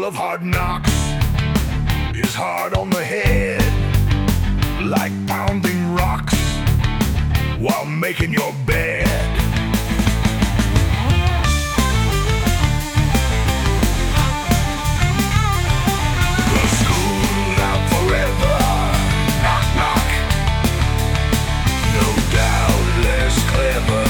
school of hard knocks is hard on the head, like pounding rocks while making your bed. The school out forever, knock knock, no doubt less clever.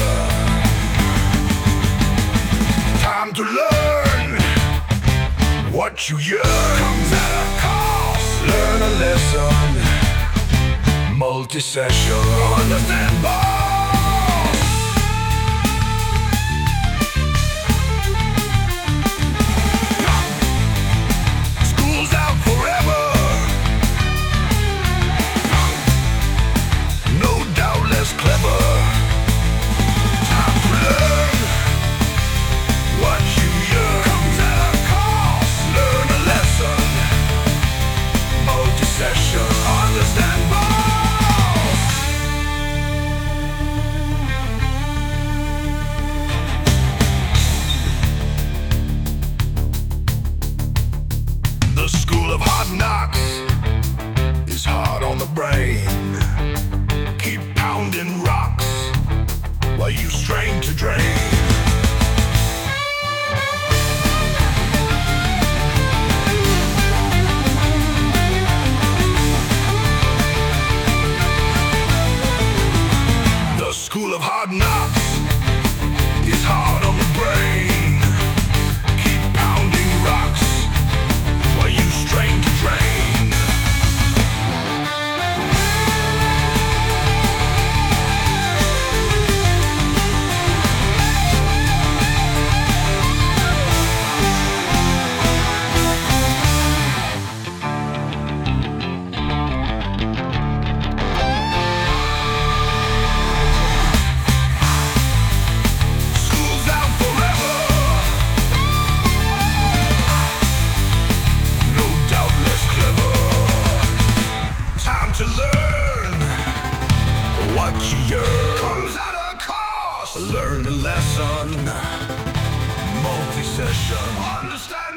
Time to learn what you yearn. Comes at a cost. Learn a lesson, multi-session. Understand boss. School's out forever, no doubt less clever. Time to learn what you yearn. Comes at a cost. Learn a lesson, multi-session. Understand boss. The school of hard knocks is hard on the brain. Keep pounding rocks while you strain to drain. The school of hard knocks is hard on the brain. Keep pounding rocks while you strain to drain. School's out forever, no doubt less clever. Time to learn what you yearn. Comes at a cost. Learn a lesson, multi-session. Understand